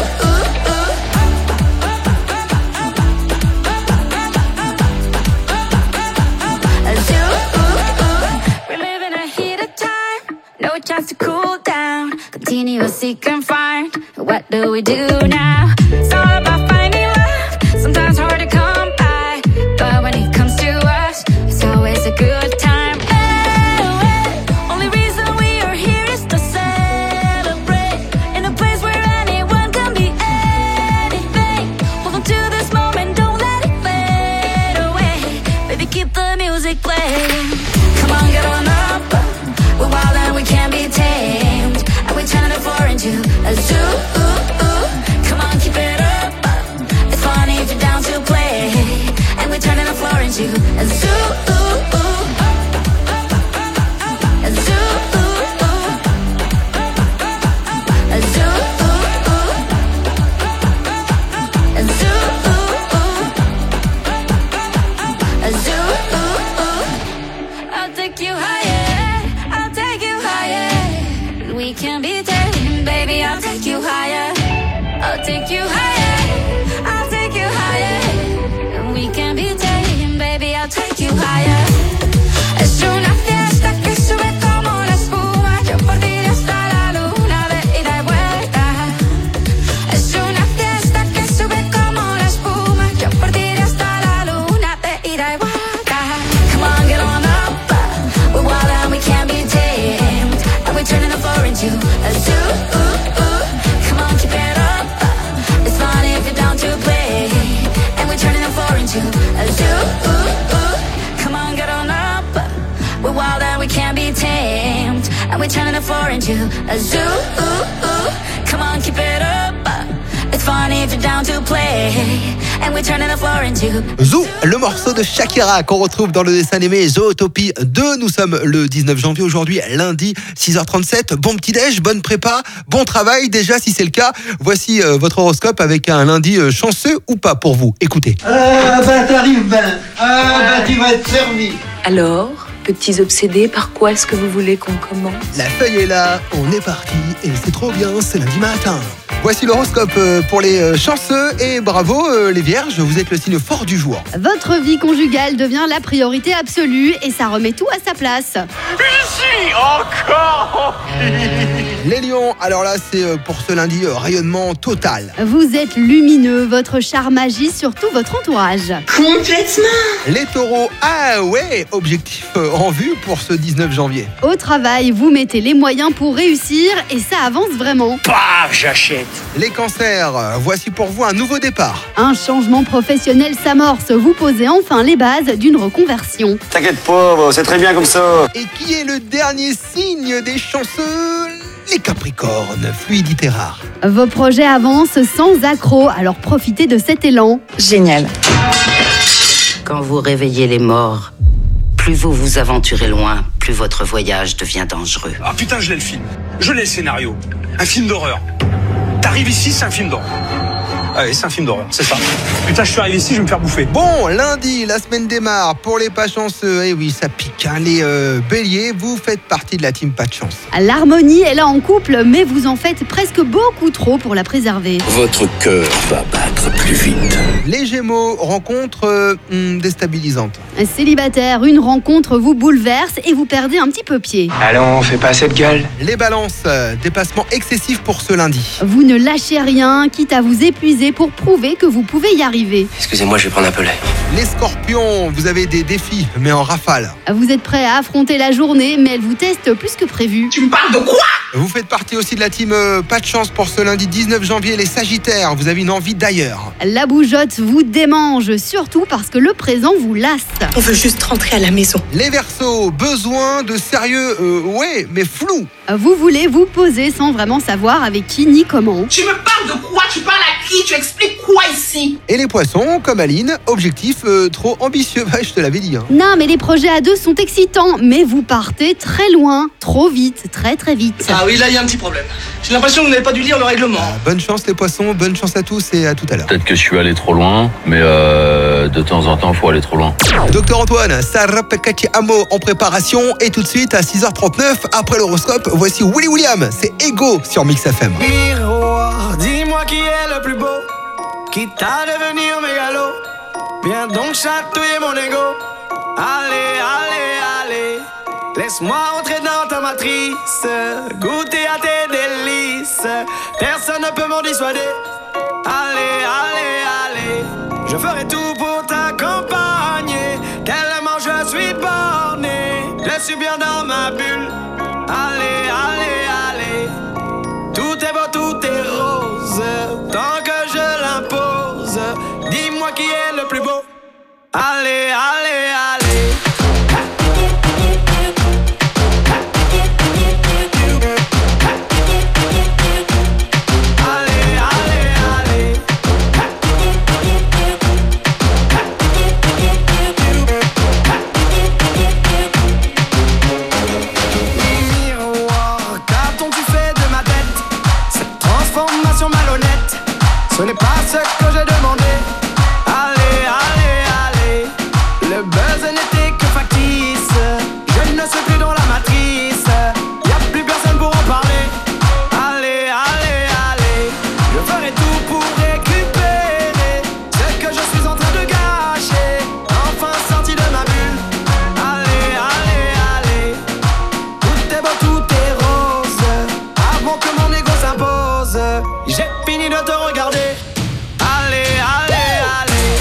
A zoo. We're living a heated time. No chance to cool down. Continue seek and find. What do we do now? It's all about finding love. Sometimes hard to come by, but when it comes to us, it's always a good time. Hey, hey. Only reason we are here is to celebrate in a place where anyone can be anything. Hold on to this moment, don't let it fade away. Baby, keep the music playing. Come on, get on up. We're wild and we can't be tamed. And we're turning the floor into a zoo. Come on, keep it up. If you're down to play, and we're turning the floor into a zoo, a zoo, a zoo, a zoo, a zoo. I'll take you higher, I'll take you higher. We can be taken, baby. I'll take you higher, I'll take you higher. We can be taken, baby, I'll take you higher. Es una fiesta que sube como la espuma. Yo por ti hasta la luna de ida y vuelta. Es una fiesta que sube como la espuma. Yo por ti hasta la luna de ida y vuelta. Come on, get on up. We're wild and we can't be tamed. And we're turning the floor into a zoo. Come on, keep it up. It's fun if you're down to play. And we're turning the floor into a zoo. Come on, get on up. We're wild and we can't be tamed. And we're turning the floor into a zoo. Come on, keep it up. It's fun if you're down to play. And we're turning the floor into Zoo, le morceau de Shakira qu'on retrouve dans le dessin animé Zootopie deux. Nous sommes le dix-neuf janvier aujourd'hui, lundi, six heures trente-sept. Bon petit-déj, bonne prépa, bon travail. Déjà, si c'est le cas, voici euh, votre horoscope avec un lundi euh, chanceux ou pas pour vous. Écoutez. Ah bah t'arrives ben. Ah bah tu vas être servi. Alors, petits obsédés, par quoi est-ce que vous voulez qu'on commence? La feuille est là, on est parti et c'est trop bien, c'est lundi matin. Voici l'horoscope pour les chanceux et bravo les vierges, vous êtes le signe fort du jour. Votre vie conjugale devient la priorité absolue et ça remet tout à sa place. Ici encore. Les lions, alors là c'est pour ce lundi rayonnement total. Vous êtes lumineux, votre charme agit sur tout votre entourage. Complètement. Les taureaux, ah ouais, objectif en vue pour ce dix-neuf janvier. Au travail, vous mettez les moyens pour réussir et ça avance vraiment. Paf, j'achète. Les cancers, voici pour vous un nouveau départ. Un changement professionnel s'amorce, vous posez enfin les bases d'une reconversion. T'inquiète pas, c'est très bien comme ça. Et qui est le dernier signe des chanceux ? Les Capricornes, fluidité rare. Vos projets avancent sans accroc, alors profitez de cet élan. Génial. Quand vous réveillez les morts, plus vous vous aventurez loin, plus votre voyage devient dangereux. Ah putain, je l'ai le film. Je l'ai le scénario. Un film d'horreur. T'arrives ici, c'est un film d'horreur. Ah oui, c'est un film d'horreur, c'est ça. Putain, je suis arrivé ici, je vais me faire bouffer. Bon, lundi, la semaine démarre. Pour les pas chanceux, eh oui, ça pique. Hein, les euh, béliers, vous faites partie de la team pas de chance. L'harmonie est là en couple, mais vous en faites presque beaucoup trop pour la préserver. Votre cœur va battre plus vite. Les gémeaux, rencontre euh, hmm, déstabilisante. Célibataire, une rencontre vous bouleverse et vous perdez un petit peu pied. Allons, fais pas cette gueule. Les balances, euh, dépassement excessif pour ce lundi. Vous ne lâchez rien, quitte à vous épuiser pour prouver que vous pouvez y arriver. Excusez-moi, je vais prendre un peu l'air. Les scorpions, vous avez des défis, mais en rafale. Vous êtes prêts à affronter la journée, mais elle vous teste plus que prévu. Tu me parles de quoi? Vous faites partie aussi de la team euh, pas de chance pour ce lundi dix-neuf janvier, les sagittaires. Vous avez une envie d'ailleurs. La bougeotte vous démange, surtout parce que le présent vous lasse. On veut juste rentrer à la maison. Les verseaux, besoin de sérieux, euh, ouais, mais flou. Vous voulez vous poser sans vraiment savoir avec qui ni comment. Tu me parles de quoi? Tu parles à qui? Tu expliques quoi ici? Et les poissons, comme Aline, objectif euh, trop ambitieux. Bah, je te l'avais dit. Hein. Non, mais les projets à deux sont excitants, mais vous partez très loin, trop vite, très très vite. Ah oui, là il y a un petit problème. J'ai l'impression que vous n'avez pas dû lire le règlement. Ah, bonne chance les poissons, bonne chance à tous et à tout à l'heure. Peut-être que je suis allé trop loin, mais euh, de temps en temps, il faut aller trop loin. Docteur Antoine, Sarah Pekati Amo en préparation et tout de suite à six heures trente-neuf, après l'horoscope, voici Willy William, c'est Ego sur Mix F M. Miroir, dis-moi qui est le plus beau, quitte à devenir mégalo. Viens donc chatouiller mon ego. Allez, allez, allez. Laisse-moi entrer dans ta matrice, goûter à tes délices. Personne ne peut m'en dissuader. Allez, allez, allez. Je ferai tout pour t'accompagner. Tellement je suis borné, je suis bien dans ma bulle. Allez, allez, allez. Tout est beau, tout est rose, tant que je l'impose. Dis-moi qui est le plus beau. Allez, allez, allez. Ce n'est pas ce que j'ai demandé. Allez, allez, allez. Le buzz n'était que factice. Je ne suis plus dans la matrice. Y'a plus personne pour en parler. Allez, allez, allez. Je ferai tout pour récupérer ce que je suis en train de gâcher. Enfin sorti de ma bulle. Allez, allez, allez. Tout est beau, tout est rose, avant que mon ego s'impose. J'ai fini de te regarder. Allez, allez, allez.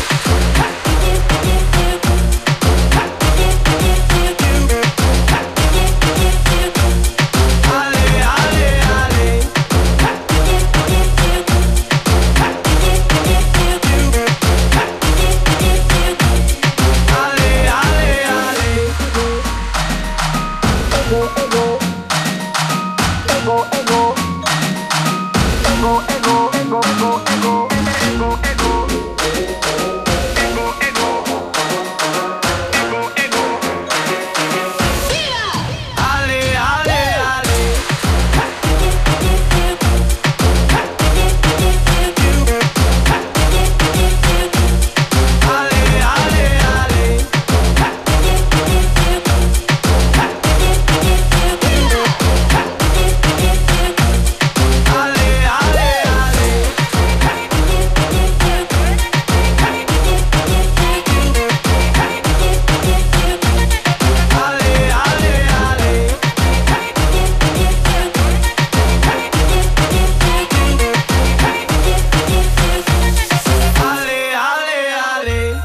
Allez, allez, allez. Allez, allez, allez. Ego, ego. Ego, ego. Ego, ego, ego, ego, ego, ego, ego. Ego, ego. Ego, ego. Allez, allez, allez. Allez, allez, allez. Allez, allez, allez. Allez, allez, allez. Allez, allez, allez.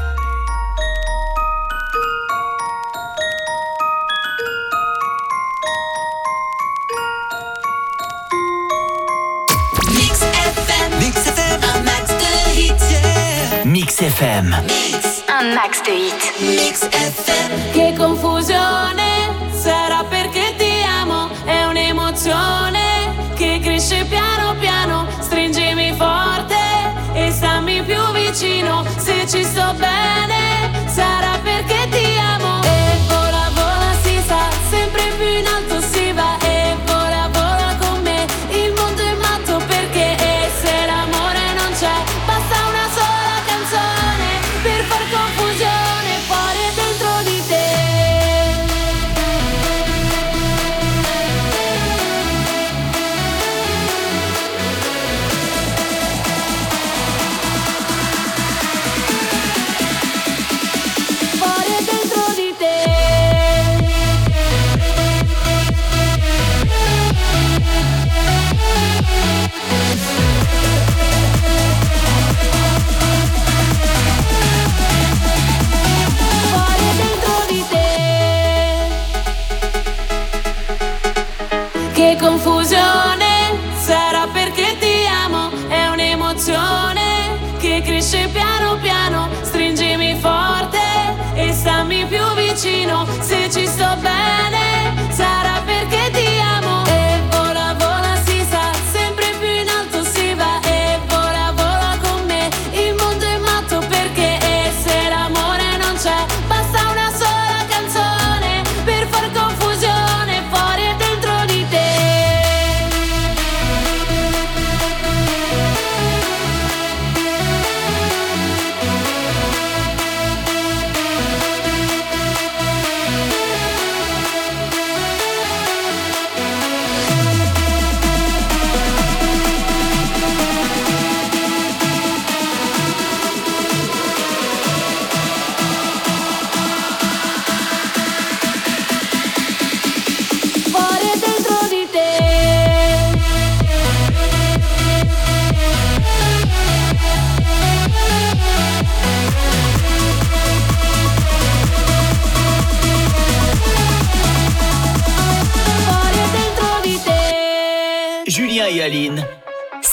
Mix F M. Mix F M. Un max de hits, yeah. Mix F M. Un max de hits. Mix F M. Che confusione, sarà perché ti amo, è un'emozione che cresce piano piano, stringimi forte e stammi più vicino, se ci sto bene, sarà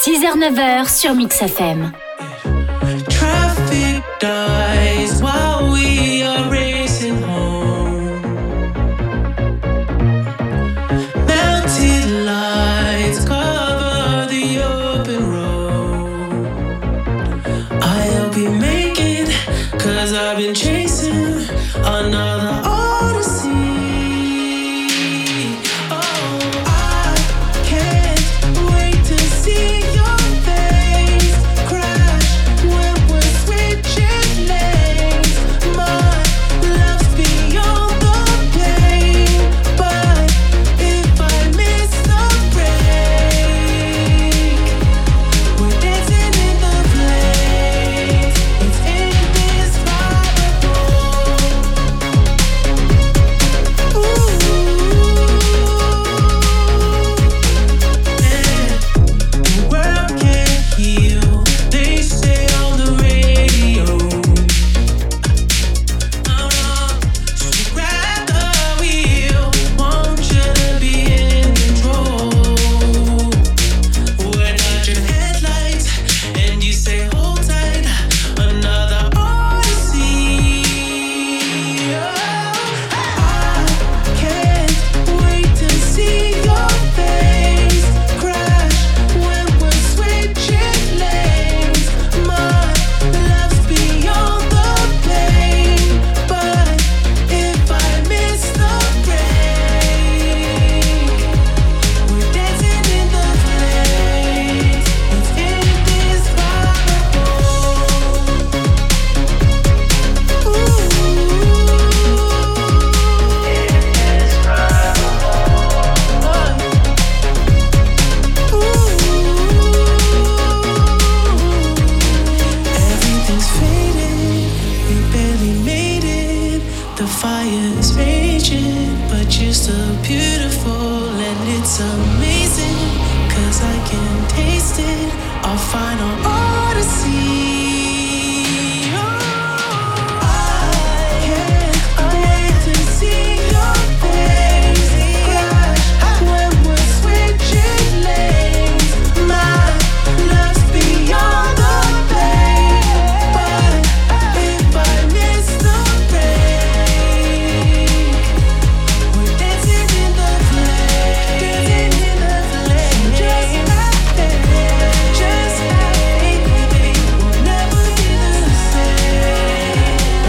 six heures neuf heures sur Mix F M. Traffic dies while we are racing home. Melted lights cover the open road. I hope you make it, cause I've been chasing another odyssey. Oh, I can't wait to see your face crash when we're switching lanes. My love's beyond the pain, but if I miss the break, we're dancing in the flames. It's indescribable. Ooh, yeah. The world can't heal, they say on the radio. Oh no, so grab the wheel, want you to be in control. We're not your headlights, and you say hold tight, another odyssey. Oh, I can't wait to see your face crash when we're switching lanes. My love's beyond the pain, but if I miss the break, we're dancing in the flames. It's indescribable. Ooh, everything's faded, we barely made it. The fire's raging, but you're so beautiful and it's amazing, cause I can taste it, our final odyssey. Oh, I can't wait to see your face crash when we're switching lanes. My love's beyond the pain, but if I miss the break, we're dancing in the flames. Dancing in the flames. Just like that, just like baby, we'll never be the same.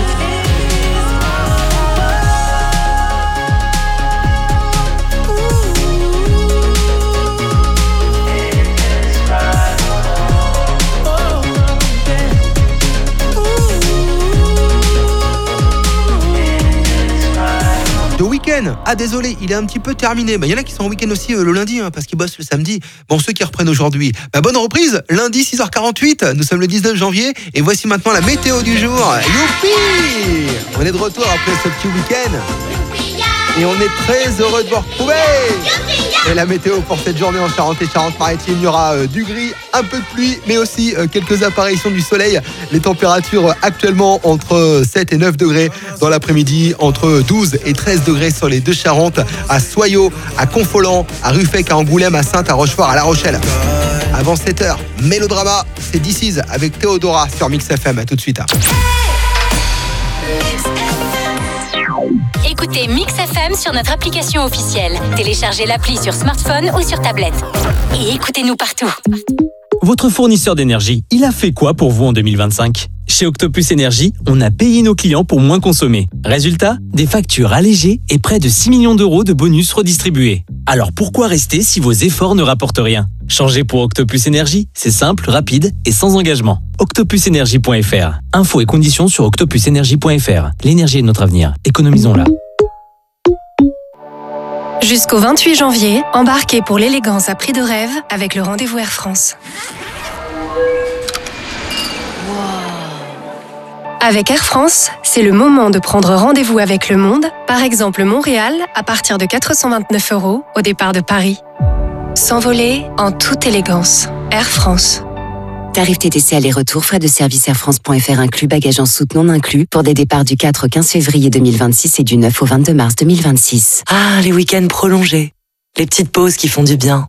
The Weeknd, ah désolé, il est un petit peu terminé. Il bah, y en a qui sont en week-end aussi euh, le lundi, hein, parce qu'ils bossent le samedi. Bon, ceux qui reprennent aujourd'hui, bah, bonne reprise, lundi six heures quarante-huit, nous sommes le dix-neuf janvier, et voici maintenant la météo du jour. Youpi! On est de retour après ce petit week-end, et on est très heureux de vous retrouver. Et la météo pour cette journée en Charente et Charente-Maritime, il y aura euh, du gris, un peu de pluie, mais aussi euh, quelques apparitions du soleil. Les températures euh, actuellement entre sept et neuf degrés dans l'après-midi, entre douze et treize degrés sur les deux Charentes, à Soyaux, à Confolens, à Ruffec, à Angoulême, à Saintes, à Rochefort, à La Rochelle. Avant sept heures, Mélodrama, c'est This Is avec Théodora sur Mix F M. À tout de suite. Écoutez Mix F M sur notre application officielle. Téléchargez l'appli sur smartphone ou sur tablette. Et écoutez-nous partout. Votre fournisseur d'énergie, il a fait quoi pour vous en deux mille vingt-cinq ? Chez Octopus Énergie, on a payé nos clients pour moins consommer. Résultat, des factures allégées et près de six millions d'euros de bonus redistribués. Alors pourquoi rester si vos efforts ne rapportent rien ? Changez pour Octopus Énergie, c'est simple, rapide et sans engagement. octopus énergie point f r. Infos et conditions sur octopus énergie point f r. L'énergie est notre avenir. Économisons-la. Jusqu'au vingt-huit janvier, embarquez pour l'élégance à prix de rêve avec le rendez-vous Air France. Avec Air France, c'est le moment de prendre rendez-vous avec le monde, par exemple Montréal, à partir de quatre cent vingt-neuf euros au départ de Paris. S'envoler en toute élégance. Air France. Tarif T T C aller-retour, frais de service air france point f r inclus, bagages en soute non inclus, pour des départs du quatre au quinze février deux mille vingt-six et du neuf au vingt-deux mars deux mille vingt-six. Ah, les week-ends prolongés. Les petites pauses qui font du bien.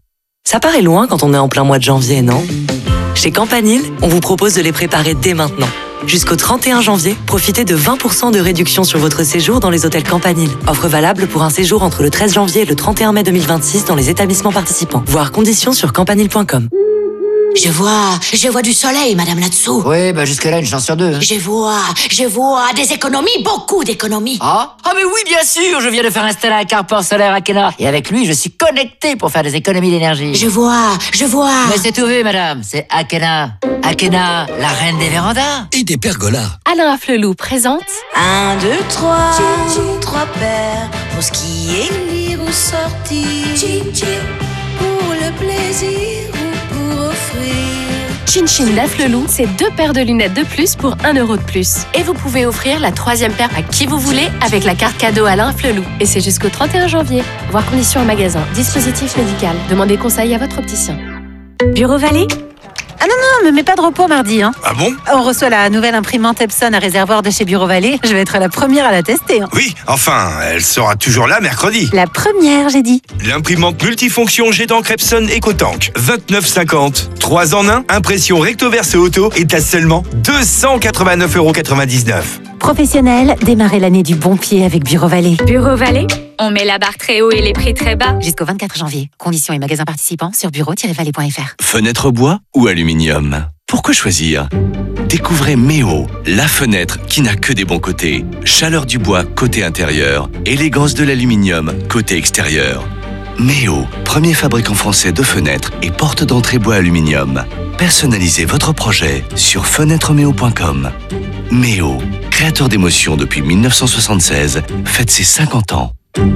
Ça paraît loin quand on est en plein mois de janvier, non ? Chez Campanile, on vous propose de les préparer dès maintenant. Jusqu'au trente et un janvier, profitez de vingt pour cent de réduction sur votre séjour dans les hôtels Campanile. Offre valable pour un séjour entre le treize janvier et le trente et un mai deux mille vingt-six dans les établissements participants. Voir conditions sur campanile point com. Je vois, je vois du soleil, madame là-dessous. Oui, bah jusque-là, une chance sur deux. Je vois, je vois des économies, beaucoup d'économies. Ah Ah mais oui, bien sûr, je viens de faire installer un carport solaire à Kena. Et avec lui, je suis connecté pour faire des économies d'énergie. Je vois, je vois. Mais c'est tout vu, madame, c'est Akena. Akena, la reine des vérandas. Et des pergolas. Alain Afflelou présente Un, deux, trois, trois paires pour skier, lire ou sortir. Pour le plaisir ou pour offrir. Chin Chin d'Afflelou, c'est deux paires de lunettes de plus pour un euro de plus. Et vous pouvez offrir la troisième paire à qui vous voulez avec la carte cadeau Alain Afflelou. Et c'est jusqu'au trente et un janvier. Voir conditions en magasin. Dispositif médical. Demandez conseil à votre opticien. Bureau Vallée ? Ah non, non, me mets pas de repos mardi. Hein. Ah bon ? On reçoit la nouvelle imprimante Epson à réservoir de chez Bureau Vallée. Je vais être la première à la tester. Hein. Oui, enfin, elle sera toujours là mercredi. La première, j'ai dit. L'imprimante multifonction jet d'encre Epson EcoTank. vingt-neuf cinquante. trois en un, impression recto verso auto est à seulement deux cent quatre-vingt-neuf euros quatre-vingt-dix-neuf. Professionnel, démarrez l'année du bon pied avec Bureau Vallée. Bureau Vallée, on met la barre très haut et les prix très bas. Jusqu'au vingt-quatre janvier. Conditions et magasins participants sur bureau tiret vallée point f r. Fenêtre bois ou aluminium ? Pourquoi choisir ? Découvrez Méo, la fenêtre qui n'a que des bons côtés. Chaleur du bois côté intérieur, élégance de l'aluminium côté extérieur. Méo, premier fabricant français de fenêtres et portes d'entrée bois aluminium. Personnalisez votre projet sur fenêtre méo point com. Méo, créateur d'émotions depuis mille neuf cent soixante-seize, fête ses cinquante ans.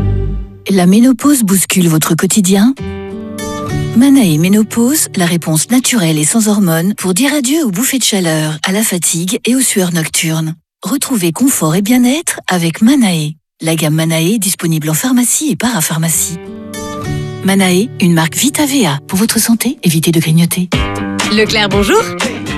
La ménopause bouscule votre quotidien ? Manae Ménopause, la réponse naturelle et sans hormones pour dire adieu aux bouffées de chaleur, à la fatigue et aux sueurs nocturnes. Retrouvez confort et bien-être avec Manae. La gamme Manae disponible en pharmacie et parapharmacie. Manae, une marque Vita V A. Pour votre santé, évitez de grignoter. Leclerc, bonjour. Allô ?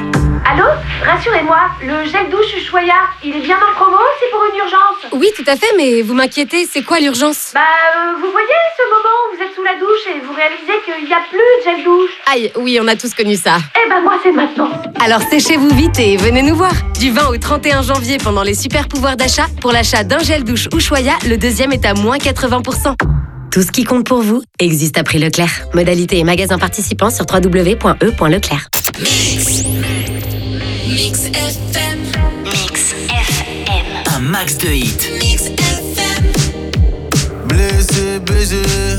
Rassurez-moi, le gel douche Ushuaïa, il est bien en promo, c'est pour une urgence. Oui, tout à fait, mais vous m'inquiétez, c'est quoi l'urgence ? Bah, euh, vous voyez ce moment où vous êtes sous la douche et vous réalisez qu'il n'y a plus de gel douche. Aïe, oui, on a tous connu ça. Eh ben moi, c'est maintenant. Alors séchez-vous vite et venez nous voir. Du vingt au trente et un janvier, pendant les super pouvoirs d'achat, pour l'achat d'un gel douche Ushuaïa, le deuxième est à moins quatre-vingts pour cent. Tout ce qui compte pour vous existe à prix Leclerc. Modalité et magasins participants sur w w w point e point leclerc. Mix. Mix F M. Mix F M. Un max de hits. Mix F M. Blessé, baisé.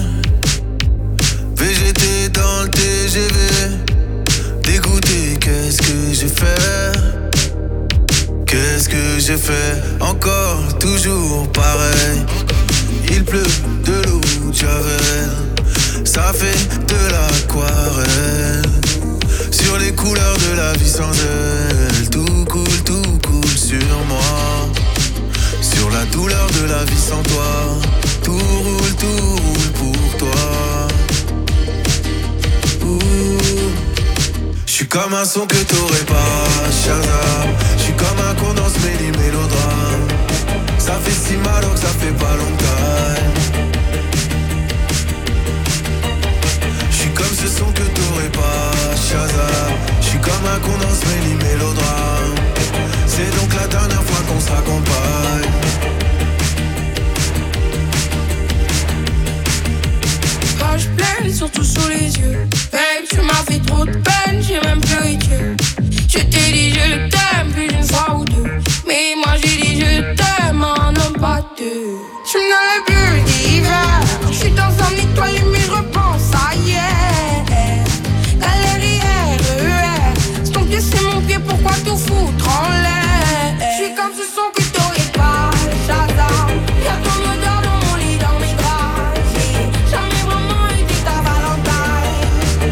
V G T dans le T G V. Dégoûté, qu'est-ce que j'ai fait? Qu'est-ce que j'ai fait? Encore, toujours pareil. Il pleut de l'eau de Javel. Ça fait de l'aquarelle. Sur les couleurs de la vie sans elle. Tout coule, tout coule sur moi. Sur la douleur de la vie sans toi. Tout roule, tout roule pour toi. J'suis comme un son que t'aurais pas, Shazam. J'suis comme un condensé méli mélodrame. Ça fait si mal donc ça fait pas longtemps. J'suis comme ce son que t'aurais pas, Shazam. J'suis comme un condensé méli mélodrame. C'est donc la dernière fois qu'on se raccompagne. Quand je pleure, surtout sous les yeux. Babe, tu m'as fait trop de peine, j'ai même pleuré Dieu. Je t'ai dit je t'aime plus d'une fois ou deux. Mais moi j'ai dit je t'aime en homme pas deux. Je n'allais plus d'hiver. Je suis dans un étoile mais je repense à hier. Galerie R E R. C'est ton pied, c'est mon pied, pourquoi tout foutre en l'air? Je suis comme ce son que t'aurais pas, Shazam. Y'a ton odeur dans mon lit, dans mes draps. J'ai jamais vraiment été ta Valentine.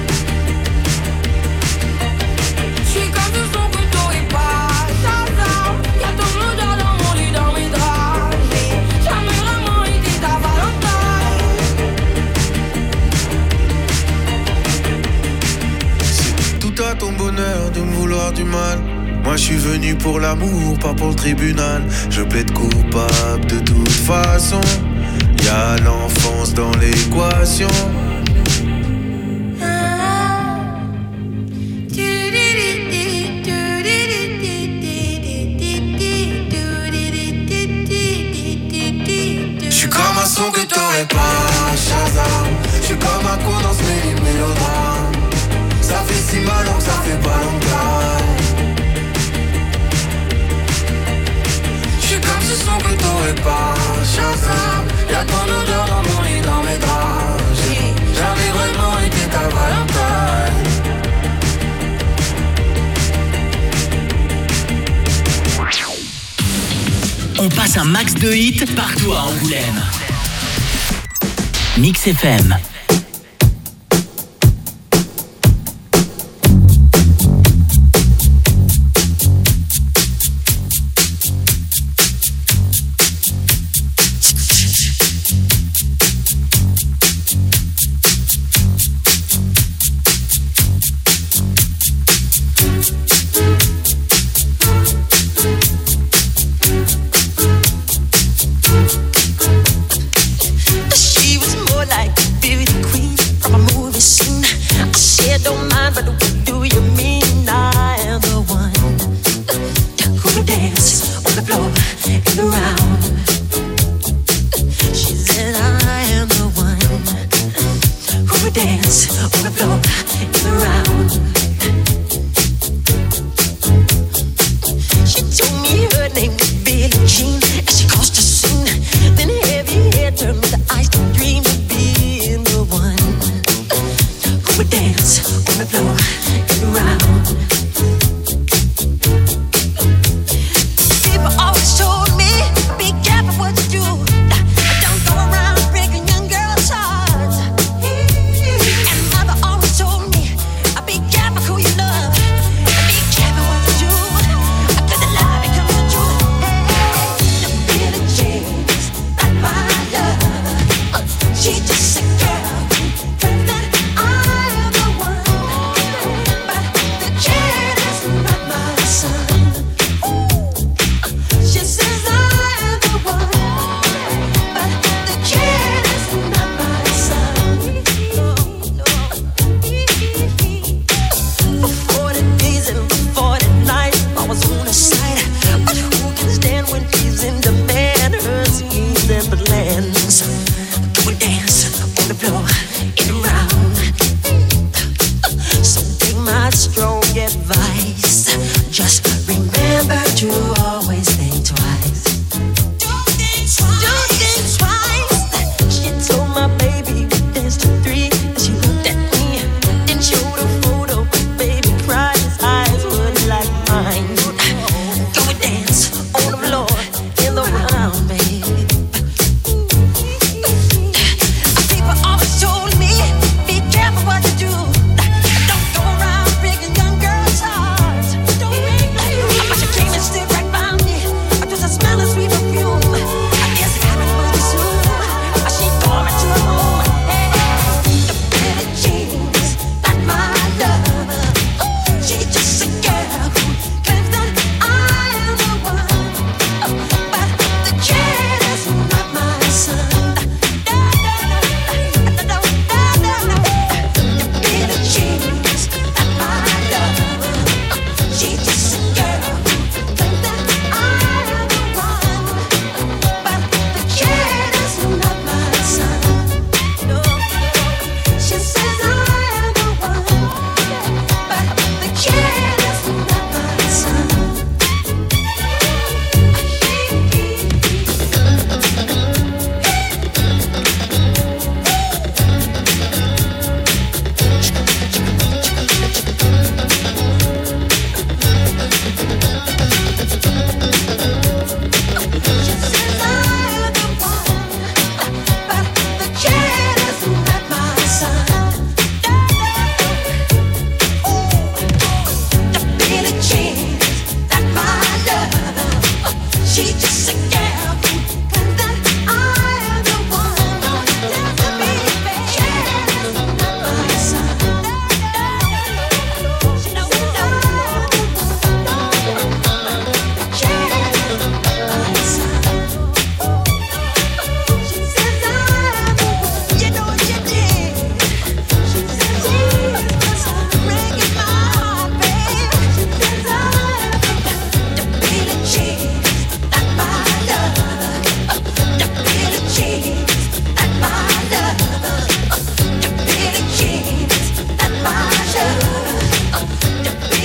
Je suis comme ce son que t'aurais pas, Shazam. Y'a ton odeur dans mon lit, dans mes draps. J'ai jamais vraiment été ta Valentine. C'est tout à ton bonheur de me vouloir du mal. Moi je suis venu pour l'amour, pas pour le tribunal. Je plaide coupable de toute façon. Y'a l'enfance dans l'équation. un max de hits partout à Angoulême. Mix F M.